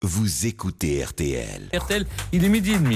Vous écoutez RTL. RTL, il est 12h30.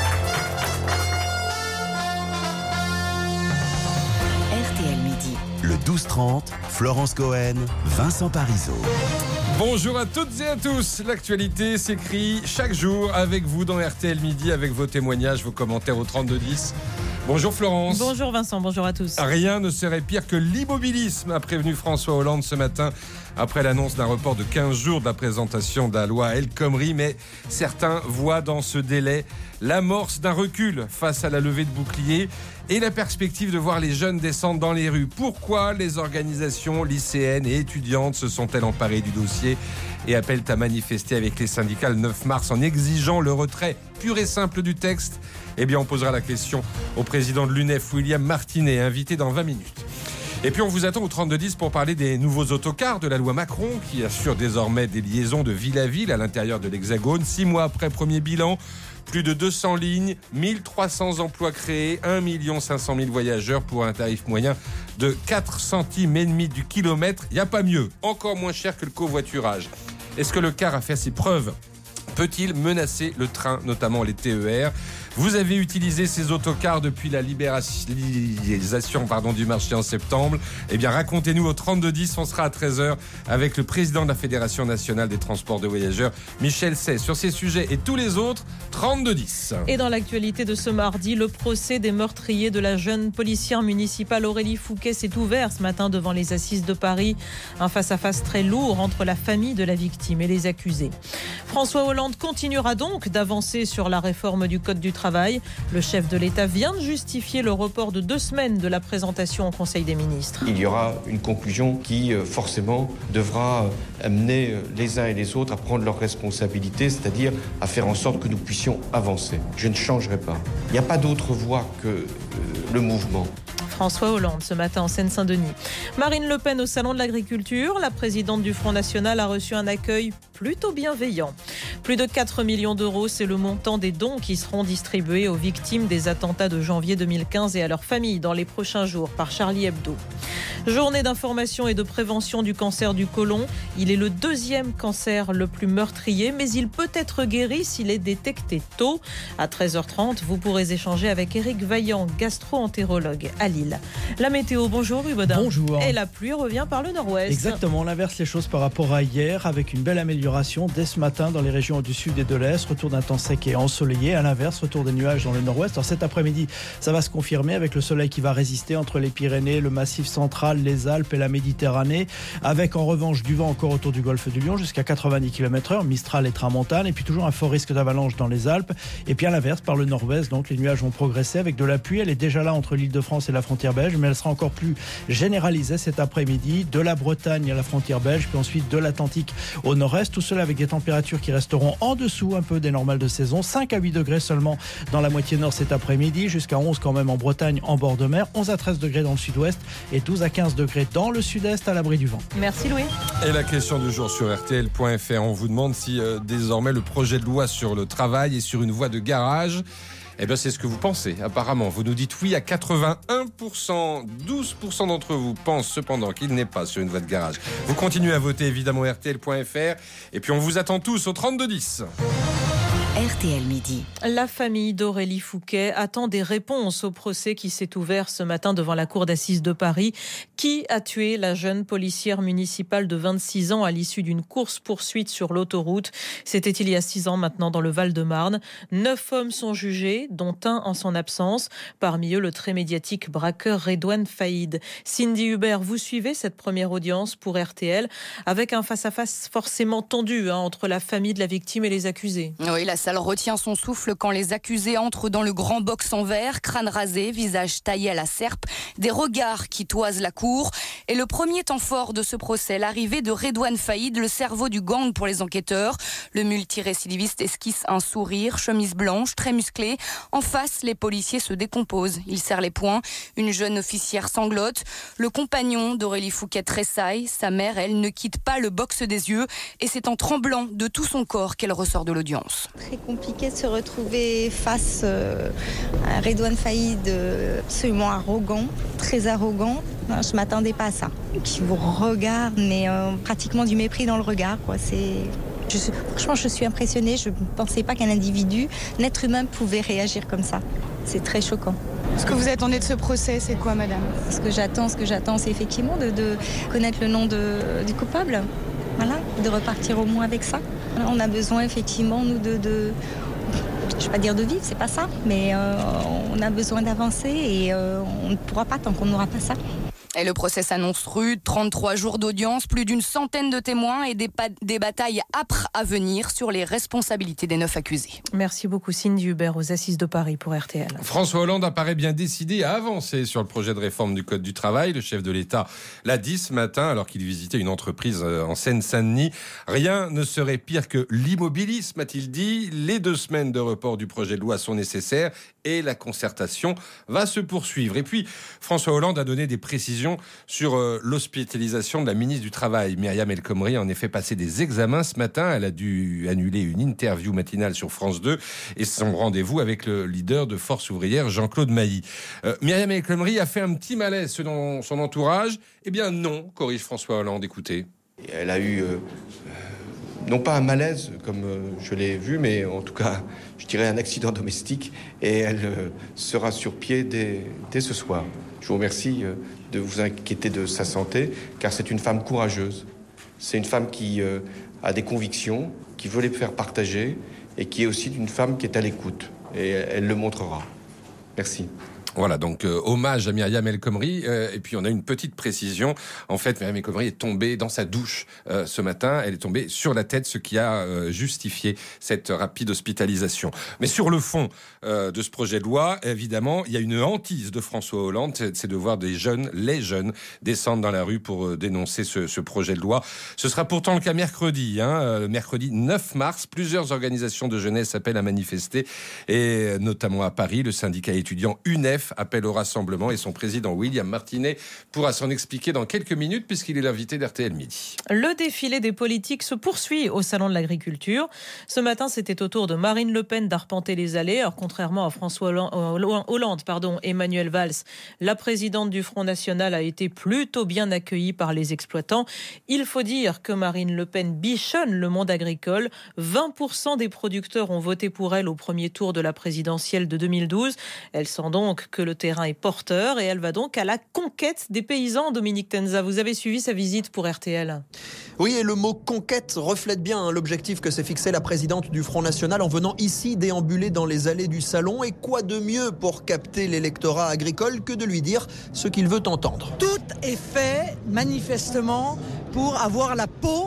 RTL Midi. Le 12-30, Florence Cohen, Vincent Parisot. Bonjour à toutes et à tous. L'actualité s'écrit chaque jour avec vous dans RTL Midi, avec vos témoignages, vos commentaires au 3210. Bonjour Florence. Bonjour Vincent, bonjour à tous. Rien ne serait pire que l'immobilisme, a prévenu François Hollande ce matin après l'annonce d'un report de 15 jours de la présentation de la loi El Khomri. Mais certains voient dans ce délai l'amorce d'un recul face à la levée de boucliers et la perspective de voir les jeunes descendre dans les rues. Pourquoi les organisations lycéennes et étudiantes se sont-elles emparées du dossier et appellent à manifester avec les syndicats le 9 mars en exigeant le retrait pur et simple du texte? Eh bien, on posera la question au président de l'UNEF, William Martinet, invité dans 20 minutes. Et puis, on vous attend au 3210 pour parler des nouveaux autocars de la loi Macron qui assure désormais des liaisons de ville à ville à l'intérieur de l'Hexagone. 6 mois après premier bilan, plus de 200 lignes, 1300 emplois créés, 1 500 000 voyageurs pour un tarif moyen de 4 centimes et demi du kilomètre. Il n'y a pas mieux, encore moins cher que le covoiturage. Est-ce que le car a fait ses preuves ? Peut-il menacer le train, notamment les TER ? Vous avez utilisé ces autocars depuis la libéralisation du marché en septembre. Eh bien, racontez-nous au 3210. On sera à 13h avec le président de la Fédération nationale des transports de voyageurs, Michel Say. Sur ces sujets et tous les autres, 3210. Et dans l'actualité de ce mardi, le procès des meurtriers de la jeune policière municipale Aurélie Fouquet s'est ouvert ce matin devant les assises de Paris. Un face-à-face très lourd entre la famille de la victime et les accusés. François Hollande continuera donc d'avancer sur la réforme du Code du travail. Le chef de l'État vient de justifier le report de 2 semaines de la présentation au Conseil des ministres. Il y aura une conclusion qui forcément devra amener les uns et les autres à prendre leurs responsabilités, c'est-à-dire à faire en sorte que nous puissions avancer. Je ne changerai pas. Il n'y a pas d'autre voie que le mouvement. François Hollande ce matin en Seine-Saint-Denis. Marine Le Pen au Salon de l'Agriculture. La présidente du Front National a reçu un accueil plutôt bienveillant. Plus de 4 millions d'euros, c'est le montant des dons qui seront distribués aux victimes des attentats de janvier 2015 et à leurs familles dans les prochains jours par Charlie Hebdo. Journée d'information et de prévention du cancer du côlon. Il est le 2e cancer le plus meurtrier, mais il peut être guéri s'il est détecté tôt. À 13h30, vous pourrez échanger avec Éric Vaillant, gastro-entérologue à Lille. La météo, bonjour Louis Baudin. Bonjour. Et la pluie revient par le nord-ouest. Exactement, on inverse les choses par rapport à hier avec une belle amélioration dès ce matin dans les régions du sud et de l'est. Retour d'un temps sec et ensoleillé. À l'inverse, retour des nuages dans le nord-ouest. Alors cet après-midi, ça va se confirmer avec le soleil qui va résister entre les Pyrénées, le Massif central, les Alpes et la Méditerranée. Avec en revanche du vent encore autour du golfe du Lion jusqu'à 90 km/h, Mistral et Tramontane. Et puis toujours un fort risque d'avalanche dans les Alpes. Et puis à l'inverse, par le nord-ouest, donc les nuages vont progresser avec de la pluie. Elle est déjà là entre l'Île-de-France et la frontière belge, mais elle sera encore plus généralisée cet après-midi, de la Bretagne à la frontière belge, puis ensuite de l'Atlantique au nord-est. Tout cela avec des températures qui resteront en dessous un peu des normales de saison. 5 à 8 degrés seulement dans la moitié nord cet après-midi, jusqu'à 11 quand même en Bretagne en bord de mer, 11 à 13 degrés dans le sud-ouest et 12 à 15 degrés dans le sud-est à l'abri du vent. Merci Louis. Et la question du jour sur RTL.fr, on vous demande si désormais le projet de loi sur le travail est sur une voie de garage. Eh bien, c'est ce que vous pensez, apparemment. Vous nous dites oui à 81%. 12% d'entre vous pensent cependant qu'il n'est pas sur une voie de garage. Vous continuez à voter, évidemment, RTL.fr. Et puis, on vous attend tous au 3210. RTL Midi. La famille d'Aurélie Fouquet attend des réponses au procès qui s'est ouvert ce matin devant la cour d'assises de Paris. Qui a tué la jeune policière municipale de 26 ans à l'issue d'une course-poursuite sur l'autoroute ? C'était il y a 6 ans maintenant dans le Val-de-Marne. 9 hommes sont jugés, dont un en son absence. Parmi eux, le très médiatique braqueur Redouane Faïd. Cindy Hubert, vous suivez cette première audience pour RTL avec un face-à-face forcément tendu entre la famille de la victime et les accusés. Oui, la salle retient son souffle quand les accusés entrent dans le grand box en verre, crâne rasé, visage taillé à la serpe, des regards qui toisent la cour. Et le premier temps fort de ce procès, l'arrivée de Redouane Faïd, le cerveau du gang pour les enquêteurs. Le multirécidiviste esquisse un sourire, chemise blanche, très musclé. En face, les policiers se décomposent. Il serre les poings. Une jeune officière sanglote. Le compagnon d'Aurélie Fouquet tressaille. Sa mère, elle, ne quitte pas le box des yeux. Et c'est en tremblant de tout son corps qu'elle ressort de l'audience. Très compliqué de se retrouver face à Redouane Faïd, absolument arrogant, très arrogant. Je ne m'attendais pas à ça. Qui vous regarde, mais pratiquement du mépris dans le regard, quoi. Franchement, je suis impressionnée. Je ne pensais pas qu'un individu, un être humain, pouvait réagir comme ça. C'est très choquant. Ce que vous attendez de ce procès, c'est quoi, madame ? Ce que j'attends, c'est effectivement de connaître le nom du coupable. Voilà, de repartir au moins avec ça. On a besoin effectivement, nous, je ne vais pas dire de vivre, c'est pas ça, mais on a besoin d'avancer et on ne pourra pas tant qu'on n'aura pas ça. Et le procès s'annonce rude, 33 jours d'audience, plus d'une centaine de témoins et des batailles âpres à venir sur les responsabilités des 9 accusés. Merci beaucoup Cindy Hubert aux Assises de Paris pour RTL. François Hollande apparaît bien décidé à avancer sur le projet de réforme du Code du travail. Le chef de l'État l'a dit ce matin alors qu'il visitait une entreprise en Seine-Saint-Denis. Rien ne serait pire que l'immobilisme, a-t-il dit. Les 2 semaines de report du projet de loi sont nécessaires et la concertation va se poursuivre. Et puis, François Hollande a donné des précisions sur l'hospitalisation de la ministre du Travail. Myriam El Khomri a en effet passé des examens ce matin. Elle a dû annuler une interview matinale sur France 2 et son rendez-vous avec le leader de Force ouvrière, Jean-Claude Mailly. Myriam El Khomri a fait un petit malaise selon son entourage. Eh bien non, corrige François Hollande, écoutez. Elle a eu, non pas un malaise comme je l'ai vu, mais en tout cas, je dirais un accident domestique. Et elle sera sur pied dès ce soir. Je vous remercie de vous inquiéter de sa santé, car c'est une femme courageuse. C'est une femme qui a des convictions, qui veut les faire partager, et qui est aussi une femme qui est à l'écoute. Et elle le montrera. Merci. Voilà, donc hommage à Myriam El Khomri. Et puis on a une petite précision. En fait, Myriam El Khomri est tombée dans sa douche ce matin. Elle est tombée sur la tête, ce qui a justifié cette rapide hospitalisation. Mais sur le fond de ce projet de loi, évidemment, il y a une hantise de François Hollande, c'est de voir les jeunes descendre dans la rue pour dénoncer ce projet de loi. Ce sera pourtant le cas mercredi. Mercredi 9 mars, plusieurs organisations de jeunesse appellent à manifester, et notamment à Paris, le syndicat étudiant UNEF appelle au rassemblement et son président William Martinet pourra s'en expliquer dans quelques minutes puisqu'il est l'invité d'RTL Midi. Le défilé des politiques se poursuit au Salon de l'Agriculture. Ce matin, c'était au tour de Marine Le Pen d'arpenter les allées. Alors, contrairement à François Hollande, Emmanuel Valls, la présidente du Front National a été plutôt bien accueillie par les exploitants. Il faut dire que Marine Le Pen bichonne le monde agricole. 20% des producteurs ont voté pour elle au premier tour de la présidentielle de 2012. Elle sent donc que le terrain est porteur et elle va donc à la conquête des paysans. Dominique Tenza, vous avez suivi sa visite pour RTL. Oui, et le mot conquête reflète bien l'objectif que s'est fixé la présidente du Front National en venant ici déambuler dans les allées du salon. Et quoi de mieux pour capter l'électorat agricole que de lui dire ce qu'il veut entendre. Tout est fait manifestement pour avoir la peau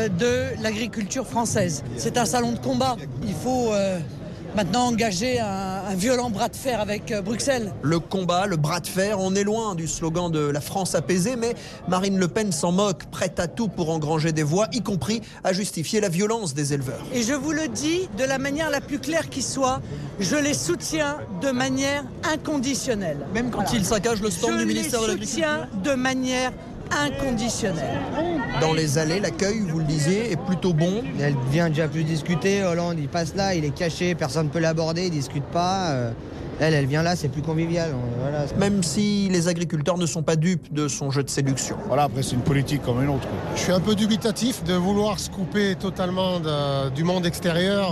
de l'agriculture française. C'est un salon de combat. Il faut maintenant engager un violent bras de fer avec Bruxelles. Le combat, le bras de fer, on est loin du slogan de la France apaisée, mais Marine Le Pen s'en moque, prête à tout pour engranger des voix, y compris à justifier la violence des éleveurs. Et je vous le dis de la manière la plus claire qui soit, je les soutiens de manière inconditionnelle. Même quand ils saccagent le stand du ministère de l'Agriculture ? Je les soutiens de manière inconditionnelle. Dans les allées, l'accueil, vous le disiez, est plutôt bon. Elle vient déjà plus discuter. Hollande, il passe là, il est caché, personne ne peut l'aborder, il ne discute pas. Elle vient là, c'est plus convivial. Voilà. Même si les agriculteurs ne sont pas dupes de son jeu de séduction. Voilà, après c'est une politique comme une autre. Je suis un peu dubitatif de vouloir se couper totalement du monde extérieur.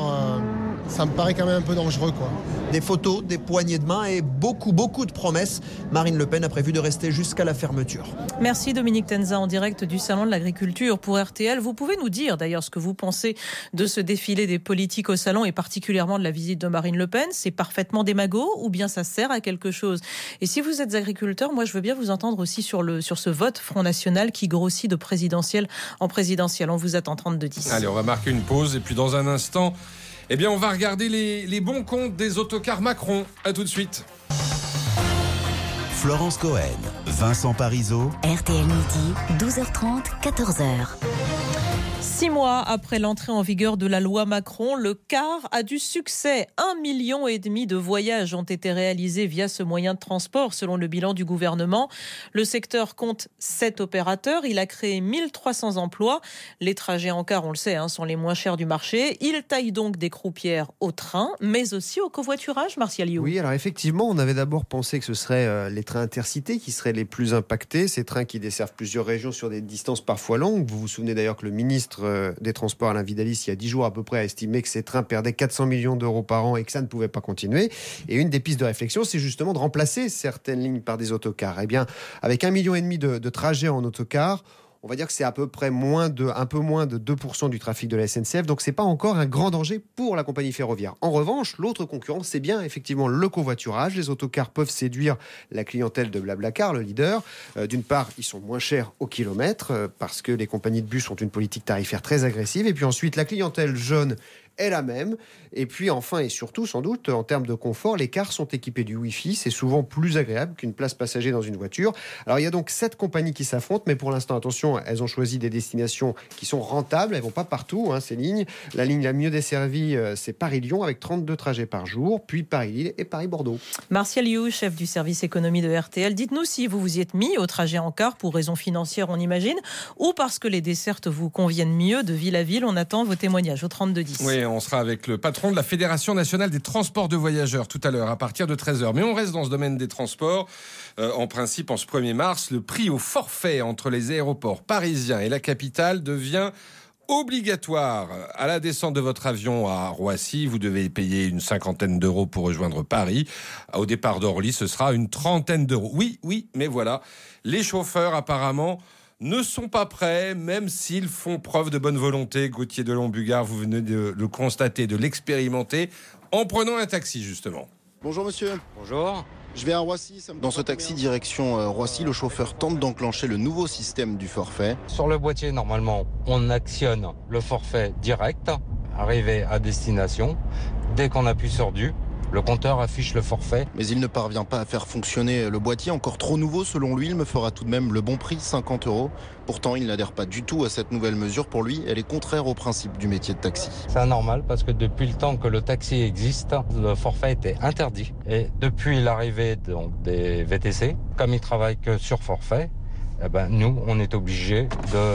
Ça me paraît quand même un peu dangereux, quoi. Des photos, des poignées de main et beaucoup de promesses. Marine Le Pen a prévu de rester jusqu'à la fermeture. Merci Dominique Tenza en direct du Salon de l'Agriculture pour RTL. Vous pouvez nous dire d'ailleurs ce que vous pensez de ce défilé des politiques au Salon et particulièrement de la visite de Marine Le Pen. C'est parfaitement démago ou bien ça sert à quelque chose? Et si vous êtes agriculteur, moi je veux bien vous entendre aussi sur ce vote Front National qui grossit de présidentielle en présidentielle. On vous attend 32-10. Allez, on va marquer une pause et puis dans un instant, on va regarder les bons comptes des autocars Macron. À tout de suite. Florence Cohen, Vincent Parisot. RTL Midi, 12h30, 14h. 6 mois après l'entrée en vigueur de la loi Macron, le car a du succès. 1,5 million de voyages ont été réalisés via ce moyen de transport, selon le bilan du gouvernement. Le secteur compte 7 opérateurs. Il a créé 1300 emplois. Les trajets en car, on le sait, sont les moins chers du marché. Il taille donc des croupières au train, mais aussi au covoiturage, Martial You. Oui, alors effectivement, on avait d'abord pensé que ce seraient les trains intercités qui seraient les plus impactés. Ces trains qui desservent plusieurs régions sur des distances parfois longues. Vous vous souvenez d'ailleurs que le ministre ministre des Transports, Alain Vidalis, il y a 10 jours à peu près, a estimé que ces trains perdaient 400 millions d'euros par an et que ça ne pouvait pas continuer. Et une des pistes de réflexion, c'est justement de remplacer certaines lignes par des autocars. Eh bien, avec 1,5 million de trajets en autocar, on va dire que c'est à peu près un peu moins de 2% du trafic de la SNCF, donc c'est pas encore un grand danger pour la compagnie ferroviaire. En revanche, l'autre concurrent, c'est bien effectivement le covoiturage. Les autocars peuvent séduire la clientèle de Blablacar, le leader. D'une part, ils sont moins chers au kilomètre, parce que les compagnies de bus ont une politique tarifaire très agressive. Et puis ensuite, la clientèle jeune est la même. Et puis enfin et surtout, sans doute, en termes de confort, les cars sont équipés du Wi-Fi. C'est souvent plus agréable qu'une place passager dans une voiture. Alors il y a donc 7 compagnies qui s'affrontent, mais pour l'instant, attention, elles ont choisi des destinations qui sont rentables. Elles vont pas partout, ces lignes. La ligne la mieux desservie, c'est Paris-Lyon, avec 32 trajets par jour, puis Paris-Lille et Paris-Bordeaux. Martial You, chef du service économie de RTL, dites-nous si vous vous y êtes mis au trajet en car pour raisons financières, on imagine, ou parce que les dessertes vous conviennent mieux de ville à ville. On attend vos témoignages au 3210. Oui, on sera avec le patron de la Fédération nationale des transports de voyageurs tout à l'heure à partir de 13h. Mais on reste dans ce domaine des transports. En principe, en ce 1er mars, le prix au forfait entre les aéroports parisiens et la capitale devient obligatoire. À la descente de votre avion à Roissy, vous devez payer une 50aine d'euros pour rejoindre Paris. Au départ d'Orly, ce sera une 30aine d'euros. Oui, mais voilà, les chauffeurs apparemment ne sont pas prêts, même s'ils font preuve de bonne volonté. Gauthier Delon-Bugard, vous venez de le constater, de l'expérimenter, en prenant un taxi, justement. Bonjour monsieur. Bonjour. Je vais à Roissy. Dans ce taxi direction Roissy, le chauffeur tente d'enclencher le nouveau système du forfait. Sur le boîtier, normalement, on actionne le forfait direct, arrivé à destination. Dès qu'on appuie sur du, le compteur affiche le forfait. Mais il ne parvient pas à faire fonctionner le boîtier, encore trop nouveau selon lui. Il me fera tout de même le bon prix, 50 euros. Pourtant, il n'adhère pas du tout à cette nouvelle mesure. Pour lui, elle est contraire au principe du métier de taxi. C'est anormal parce que depuis le temps que le taxi existe, le forfait était interdit. Et depuis l'arrivée des VTC, comme ils travaillent que sur forfait, nous, on est obligés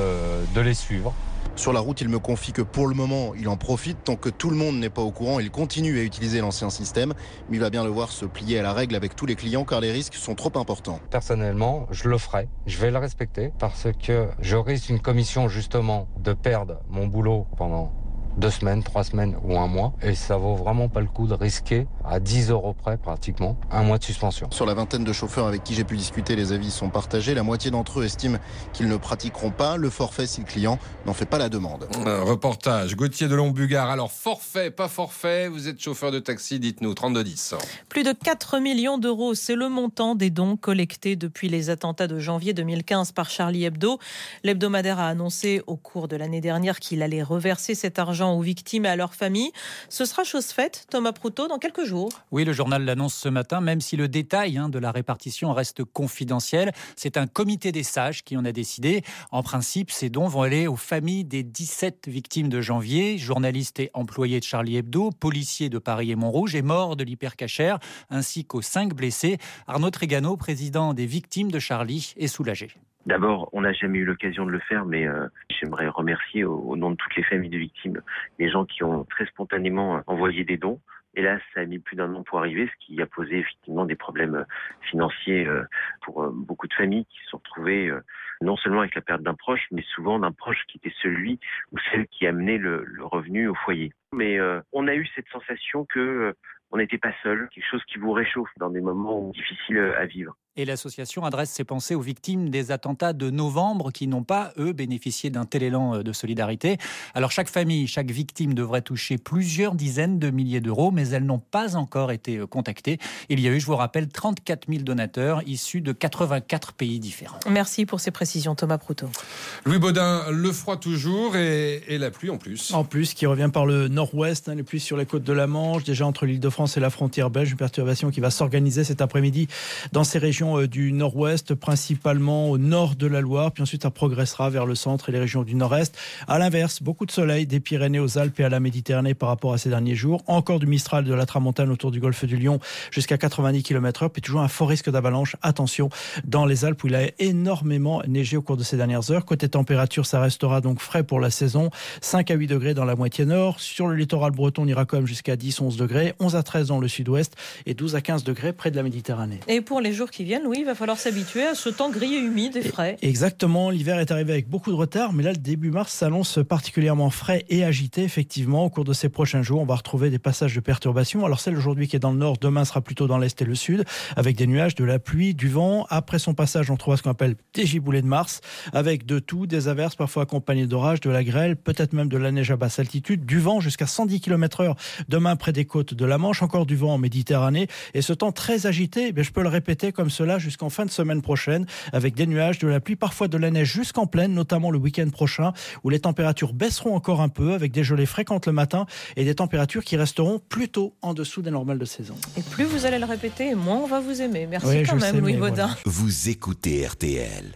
de les suivre. Sur la route, il me confie que pour le moment, il en profite. Tant que tout le monde n'est pas au courant, il continue à utiliser l'ancien système. Mais il va bien le voir se plier à la règle avec tous les clients car les risques sont trop importants. Personnellement, je le ferai. Je vais le respecter parce que je risque une commission justement de perdre mon boulot pendant 2 semaines, 3 semaines ou 1 mois. Et ça vaut vraiment pas le coup de risquer à 10 euros près pratiquement 1 mois de suspension. Sur la vingtaine de chauffeurs avec qui j'ai pu discuter, les avis sont partagés. La moitié d'entre eux estiment qu'ils ne pratiqueront pas le forfait si le client n'en fait pas la demande. Un reportage, Gauthier Delon-Bugard. Alors forfait, pas forfait, vous êtes chauffeur de taxi, dites-nous, 3210. Plus de 4 millions d'euros, c'est le montant des dons collectés depuis les attentats de janvier 2015 par Charlie Hebdo. L'hebdomadaire a annoncé au cours de l'année dernière qu'il allait reverser cet argent aux victimes et à leurs familles. Ce sera chose faite, Thomas Proutot, dans quelques jours. Oui, le journal l'annonce ce matin, même si le détail de la répartition reste confidentiel. C'est un comité des sages qui en a décidé. En principe, ces dons vont aller aux familles des 17 victimes de janvier, journalistes et employés de Charlie Hebdo, policiers de Paris et Montrouge et morts de l'hypercachère, ainsi qu'aux 5 blessés. Arnaud Trégano, président des victimes de Charlie, est soulagé. D'abord, on n'a jamais eu l'occasion de le faire, mais j'aimerais remercier au nom de toutes les familles de victimes, les gens qui ont très spontanément envoyé des dons. Et là, ça a mis plus d'1 an pour arriver, ce qui a posé effectivement des problèmes financiers pour beaucoup de familles qui se sont retrouvées non seulement avec la perte d'un proche, mais souvent d'un proche qui était celui ou celle qui amenait le revenu au foyer. Mais on a eu cette sensation que on n'était pas seul, quelque chose qui vous réchauffe dans des moments difficiles à vivre. Et l'association adresse ses pensées aux victimes des attentats de novembre qui n'ont pas, eux, bénéficié d'un tel élan de solidarité. Alors chaque famille, chaque victime devrait toucher plusieurs dizaines de milliers d'euros, mais elles n'ont pas encore été contactées. Il y a eu, je vous rappelle, 34 000 donateurs issus de 84 pays différents. Merci pour ces précisions, Thomas Proutot. Louis Baudin, le froid toujours et la pluie en plus. En plus, qui revient par le nord-ouest, les pluies sur les côtes de la Manche, déjà entre l'Île-de-France et la frontière belge, une perturbation qui va s'organiser cet après-midi dans ces régions du nord-ouest, principalement au nord de la Loire, puis ensuite ça progressera vers le centre et les régions du nord-est. À l'inverse, beaucoup de soleil des Pyrénées aux Alpes et à la Méditerranée par rapport à ces derniers jours. Encore du Mistral de la Tramontane autour du golfe du Lion jusqu'à 90 km/h, puis toujours un fort risque d'avalanche. Attention, dans les Alpes où il a énormément neigé au cours de ces dernières heures. Côté température, ça restera donc frais pour la saison. 5 à 8 degrés dans la moitié nord. Sur le littoral breton, on ira quand même jusqu'à 10-11 degrés. 11 à 13 dans le sud-ouest et 12 à 15 degrés près de la Méditerranée. Et pour les jours qui viennent, week-end, oui, il va falloir s'habituer à ce temps gris et humide et frais. Exactement, l'hiver est arrivé avec beaucoup de retard, mais là, le début mars s'annonce particulièrement frais et agité. Effectivement, au cours de ces prochains jours, on va retrouver des passages de perturbations. Alors celle aujourd'hui qui est dans le nord, demain sera plutôt dans l'est et le sud, avec des nuages, de la pluie, du vent. Après son passage, on trouvera ce qu'on appelle des giboulées de mars, avec de tout, des averses parfois accompagnées d'orages, de la grêle, peut-être même de la neige à basse altitude, du vent jusqu'à 110 km/h demain près des côtes de la Manche, encore du vent en Méditerranée, et ce temps très agité, je peux le répéter comme cela jusqu'en fin de semaine prochaine, avec des nuages, de la pluie, parfois de la neige jusqu'en plaine, notamment le week-end prochain, où les températures baisseront encore un peu, avec des gelées fréquentes le matin, et des températures qui resteront plutôt en dessous des normales de saison. Et plus vous allez le répéter, moins on va vous aimer. Merci quand même, Louis Baudin. Vous écoutez RTL.